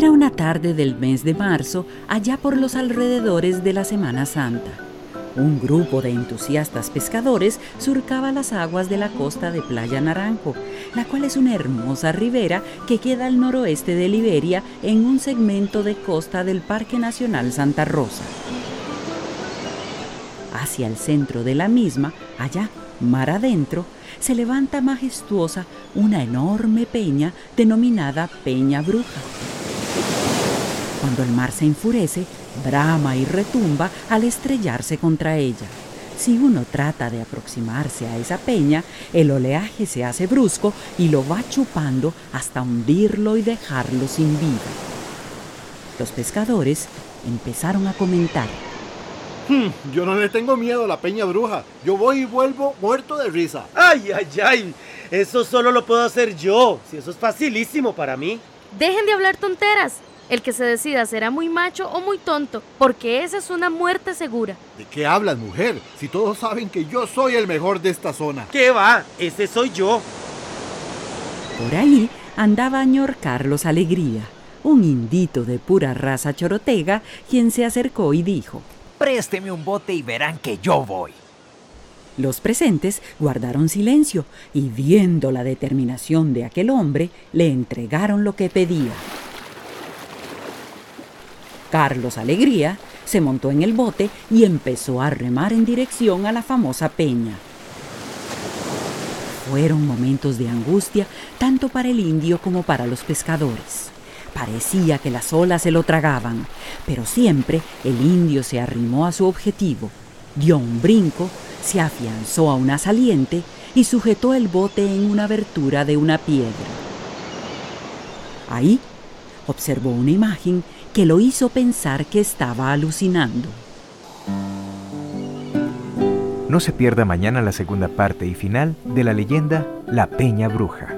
Era una tarde del mes de marzo, allá por los alrededores de la Semana Santa. Un grupo de entusiastas pescadores surcaba las aguas de la costa de Playa Naranjo, la cual es una hermosa ribera que queda al noroeste de Liberia en un segmento de costa del Parque Nacional Santa Rosa. Hacia el centro de la misma, allá, mar adentro, se levanta majestuosa una enorme peña denominada Peña Bruja. Cuando el mar se enfurece, brama y retumba al estrellarse contra ella. Si uno trata de aproximarse a esa peña, el oleaje se hace brusco y lo va chupando hasta hundirlo y dejarlo sin vida. Los pescadores empezaron a comentar: Yo no le tengo miedo a la Peña Bruja. Yo voy y vuelvo muerto de risa. ¡Ay! Eso solo lo puedo hacer yo. Si eso es facilísimo para mí. Dejen de hablar tonteras. El que se decida será muy macho o muy tonto, porque esa es una muerte segura. ¿De qué hablas, mujer? Si todos saben que yo soy el mejor de esta zona. ¿Qué va? Ese soy yo. Por ahí andaba Ñor Carlos Alegría, un indito de pura raza chorotega, quien se acercó y dijo: Présteme un bote y verán que yo voy. Los presentes guardaron silencio y, viendo la determinación de aquel hombre, le entregaron lo que pedía. Carlos Alegría se montó en el bote y empezó a remar en dirección a la famosa peña. Fueron momentos de angustia tanto para el indio como para los pescadores. Parecía que las olas se lo tragaban, pero siempre el indio se arrimó a su objetivo, dio un brinco, se afianzó a una saliente y sujetó el bote en una abertura de una piedra. Ahí observó una imagen que lo hizo pensar que estaba alucinando. No se pierda mañana la segunda parte y final de la leyenda La Peña Bruja.